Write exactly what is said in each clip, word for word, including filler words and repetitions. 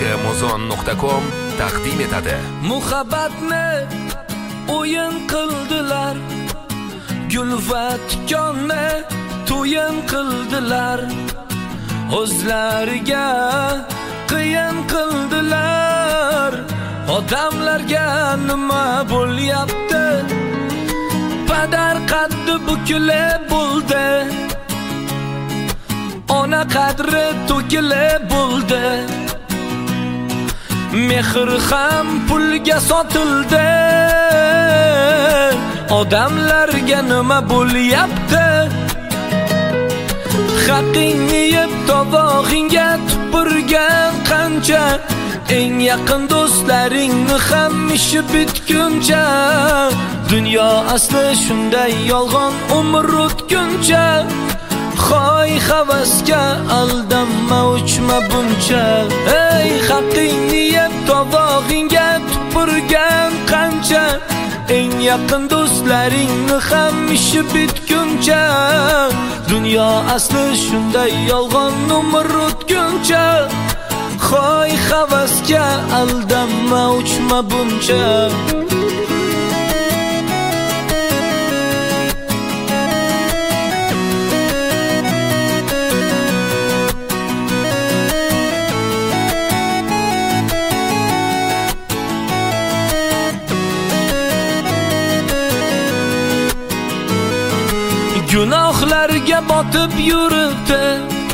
muzon nuqta com taqdim etadi. Muhabbatni o'yin qildilar, gul va tikonni to'yin qildilar, o'zlariga qiyin qildilar. Odamlarga nima bo'lyapti? Padar qaddi bukilib bo'ldi, ona qadri to'kilib bo'ldi. Mehr ham pulga sotildi. Odamlarga nima bo'lyapti? Haqingni yeb tovog'ingga tupurgan qancha, eng yaqin do'stlaringni ham ishi bitguncha. Dunyo asli shunday yolg'on, umr o'tguncha. Xoy havasga aldanma, uchma buncha. Ey haqingni yeb tovog'ingga tupurgan qancha, eng yaqin do'stlaringni ham ishi bitguncha. Dunyo asli shunday yolg'on, umr o'tguncha. Xoy havasga aldanma, uchma buncha. Gunohlarga botib yuribdi,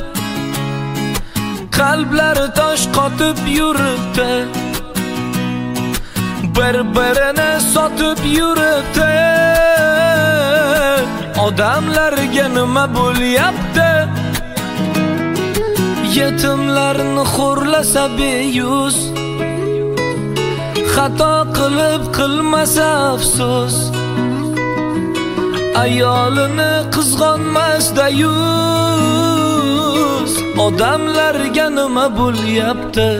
qalblari tosh qotib yuribdi, bir-birini sotib yuribdi. Odamlarga nima bo'lyapti? Yetimlarni xo'rlasa beyuz, xato qilib qilmasa afsus, ayolini qizg'onmasda yuz. Odamlarga nima bo'lyapti?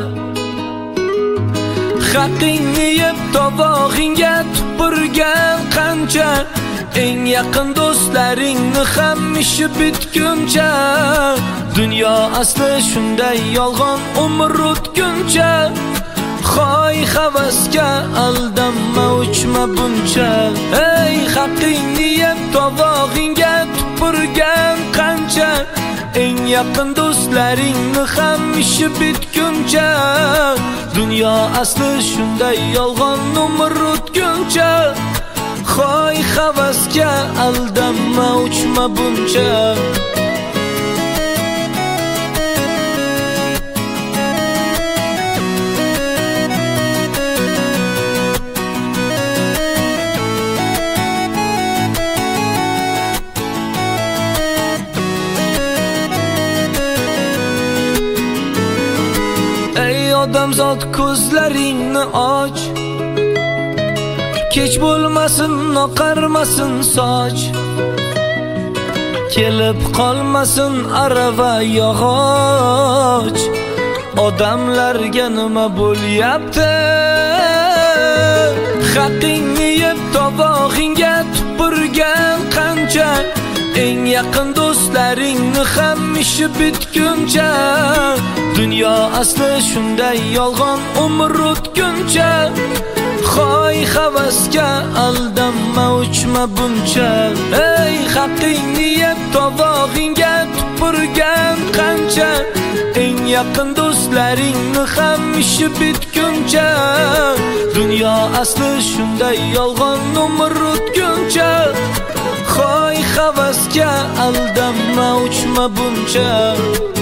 Haqingni yeb tovog'ingga tupurgan qancha, eng yaqin do'stlaringni ham ishi bitguncha. Dunyo asli shunday yolg'on, umr o'tguncha. Xoy havasga aldanma, uchma buncha. Ey haqingni yeb tovog'ingga tupurgan qancha, eng yaqin do'stlaringni ham ishi bitguncha. Dunyo asli shunday yolg'on, umr o'tguncha. Xoy havasga aldanma, uchma buncha. Odamzod ko'zlaringni och, kech bo'lmasin, oqarmasin soch, kelib qolmasin arava yog'och. Odamlarga nima bo'lyapti? Haqingni yeb tovog'ingga tupurgan qancha, eng yaqin do'stlaringni ham ishi bitguncha. Dunyo asli shunday yolg'on, umr o'tguncha. Xoy havasga aldanma, uchma buncha. Ey haqingni yeb tovog'ingga tupurgan qancha, eng yaqin do'stlaringni ham ishi bitguncha. Dunyo asli shunday yolg'on, umr o'tguncha. Xoy havasga aldanma, uchma buncha.